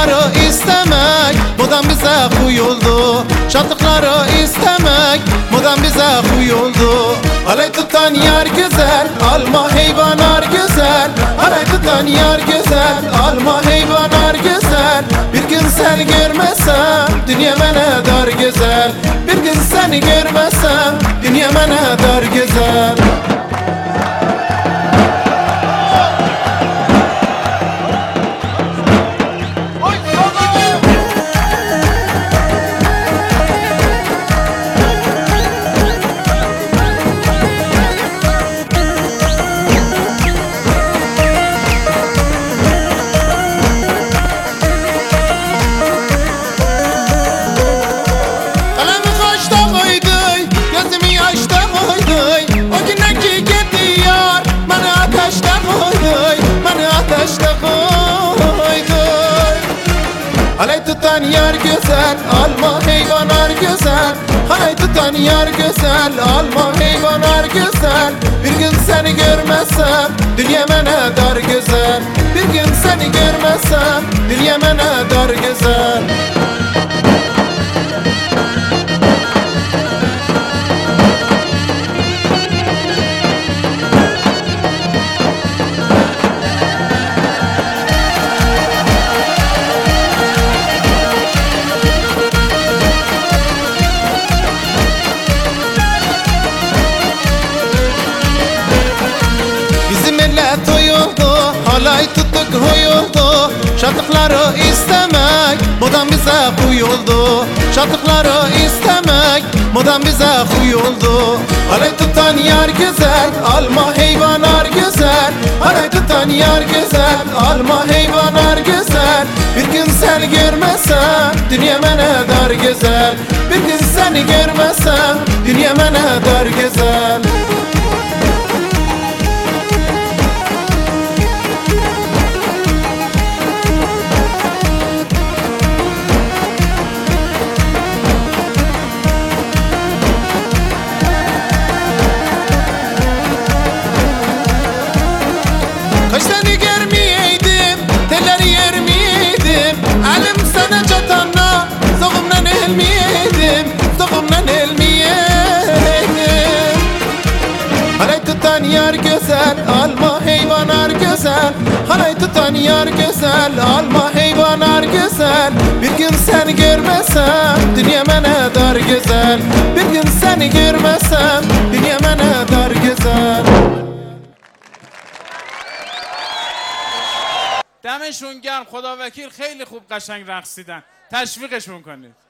Şatıkları istemek modan bize huy oldu. Şatıkları istemek modan bize huy oldu. Alay tutan yar güzel, alma heyvanar güzel. Alay tutan yar güzel, alma heyvanar güzel. Bir gün seni görmesem dünya bana dar güzel. Bir gün seni görmesem dünya bana dar güzel. Halay tutan yar güzel, alma heyvanar güzel. Halay tutan yar güzel, alma heyvanar güzel. Bir gün seni görmezsem dünya bana dar güzel. Bir gün seni görmezsem dünya bana dar güzel. Halay tuttuk huy oldu. Şatıkları istemek modan bize huy oldu. Şatıkları istemek modan bize huy oldu. Halay tutan yar güzel, alma heyvanar güzel. Halay tutan yar güzel, alma heyvanar güzel. Bir gün seni görmesem dünya bana dar güzel. Bir gün seni görmesem dünya bana dar güzel. Kaşlarını görmeyeydim, telleri yer miydim? Elim sana çatanla, soğumdan elmiyeydim, soğumdan elmiyeydim. Halay tutan yar güzel, alma heyvanar güzel. Halay tutan yar güzel, alma heyvanar güzel. Bir gün seni görmesem dünya bana dar güzel. Bir gün seni görmesem dünya bana dar güzel. دمشون گرم. خدا وکیل خیلی خوب قشنگ رقصیدن. تشویقشون کنید.